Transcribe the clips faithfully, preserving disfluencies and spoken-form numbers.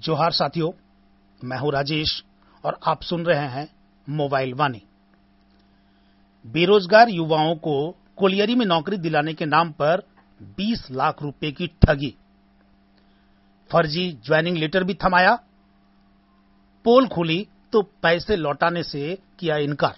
जोहार साथियों, मैं हूं राजेश और आप सुन रहे हैं मोबाइल वाणी। बेरोजगार युवाओं को कोलियरी में नौकरी दिलाने के नाम पर बीस लाख रुपए की ठगी, फर्जी ज्वाइनिंग लेटर भी थमाया, पोल खुली तो पैसे लौटाने से किया इनकार।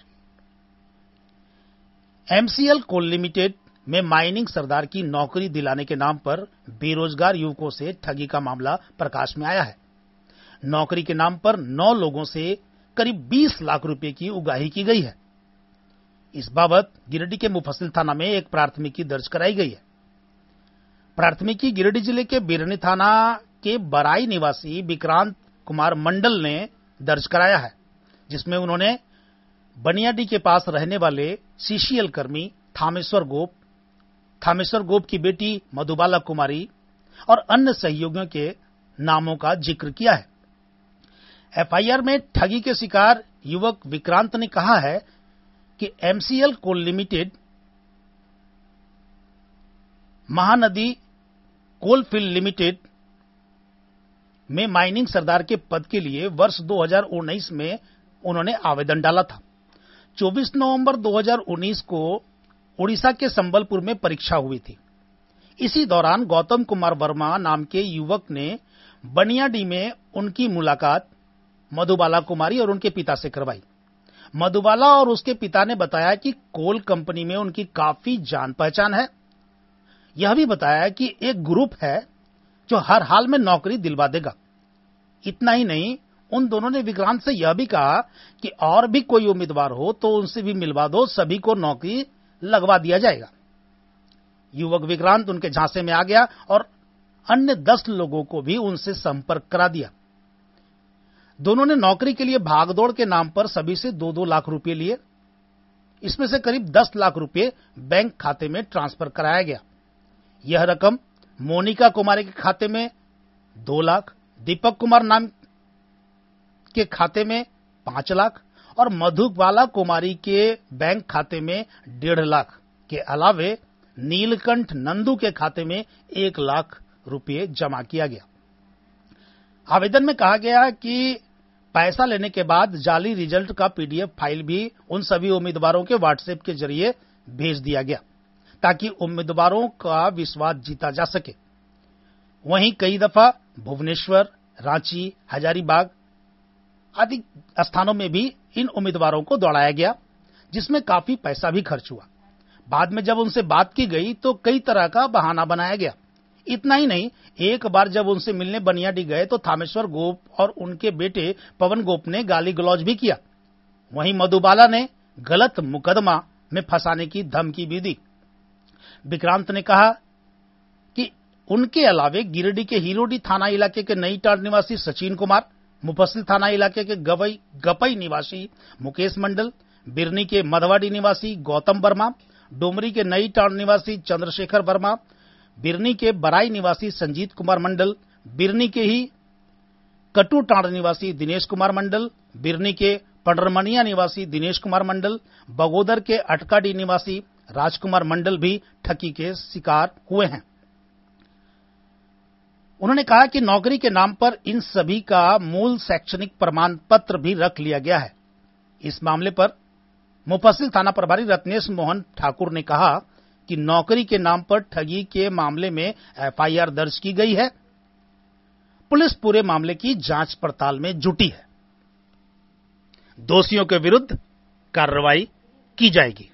एमसीएल कोल लिमिटेड में माइनिंग सरदार की नौकरी दिलाने के नाम पर बेरोजगार युवकों से ठगी का मामला प्रकाश में आया है। नौकरी के नाम पर नौ लोगों से करीब बीस लाख रुपए की उगाही की गई है। इस बाबत गिरिडीह के मुफस्सिल थाना में एक प्राथमिकी दर्ज कराई गई है। प्राथमिकी गिरिडीह जिले के बिरनी थाना के बराई निवासी विक्रांत कुमार मंडल ने दर्ज कराया है, जिसमें उन्होंने बनियाडी के पास रहने वाले सीसीएल कर्मी थामेश्वर गोप, थामेश्वर गोप की बेटी मधुबाला कुमारी और अन्य सहयोगियों के नामों का जिक्र किया है। एफआईआर में ठगी के शिकार युवक विक्रांत ने कहा है कि MCL coal limited Mahanadi coalfield limited में माइनिंग सरदार के पद के लिए वर्ष दो हज़ार उन्नीस में उन्होंने आवेदन डाला था। चौबीस नवंबर दो हज़ार उन्नीस को उड़ीसा के संबलपुर में परीक्षा हुई थी। इसी दौरान गौतम कुमार वर्मा नाम के युवक ने बनियाडी में उनकी मुलाकात मधुबाला कुमारी और उनके पिता से करवाई। मधुबाला और उसके पिता ने बताया कि कोल कंपनी में उनकी काफी जान पहचान है। यह भी बताया कि एक ग्रुप है जो हर हाल में नौकरी दिलवा देगा। इतना ही नहीं, उन दोनों ने विक्रांत से यह भी कहा कि और भी कोई उम्मीदवार हो तो उनसे भी मिलवा दो, सभी को नौकरी लगवा दिया जाएगा। युवक विक्रांत उनके झांसे में आ गया और अन्य दस लोगों को भी उनसे संपर्क करा दिया। दोनों ने नौकरी के लिए भागदौड़ के नाम पर सभी से दो दो लाख रुपए लिए। इसमें से करीब दस लाख रुपए बैंक खाते में ट्रांसफर कराया गया। यह रकम मोनिका कुमारी के खाते में दो लाख, दीपक कुमार नाम के खाते में पांच लाख और मधुबाला कुमारी के बैंक खाते में डेढ़ लाख के अलावे नीलकंठ नंदू के खाते में एक लाख रुपए जमा किया गया। आवेदन में कहा गया कि पैसा लेने के बाद जाली रिजल्ट का पीडीएफ फाइल भी उन सभी उम्मीदवारों के व्हाट्सएप के जरिए भेज दिया गया ताकि उम्मीदवारों का विश्वास जीता जा सके। वहीं कई दफा भुवनेश्वर, रांची, हजारीबाग आदि स्थानों में भी इन उम्मीदवारों को दौड़ाया गया, जिसमें काफी पैसा भी खर्च हुआ। बाद में जब उनसे बात की गई तो कई तरह का बहाना बनाया गया। इतना ही नहीं, एक बार जब उनसे मिलने बनियाडी गए तो थामेश्वर गोप और उनके बेटे पवन गोप ने गाली गलौज भी किया। वहीं मधुबाला ने गलत मुकदमा में फंसाने की धमकी भी दी। विक्रांत ने कहा कि उनके अलावे गिरिडीह के हिरोडी थाना इलाके के नई टाड़ निवासी सचिन कुमार, मुफस्सिल थाना इलाके के गवई गपई निवासी मुकेश मंडल, बिरनी के मधवाडी निवासी गौतम वर्मा, डोमरी के नई टाड़ निवासी चंद्रशेखर वर्मा, बिरनी के बराई निवासी संजीत कुमार मंडल, बिरनी के ही कटू टाड़ निवासी दिनेश कुमार मंडल, बिरनी के पंडरमनिया निवासी दिनेश कुमार मंडल, बगोदर के अटकाडी निवासी राजकुमार मंडल भी ठगी के शिकार हुए हैं। उन्होंने कहा कि नौकरी के नाम पर इन सभी का मूल शैक्षणिक प्रमाण पत्र भी रख लिया गया है। इस मामले पर मुफस्सिल थाना प्रभारी रत्नेश मोहन ठाकुर ने कहा कि नौकरी के नाम पर ठगी के मामले में एफआईआर दर्ज की गई है। पुलिस पूरे मामले की जांच पड़ताल में जुटी है। दोषियों के विरुद्ध कार्रवाई की जाएगी।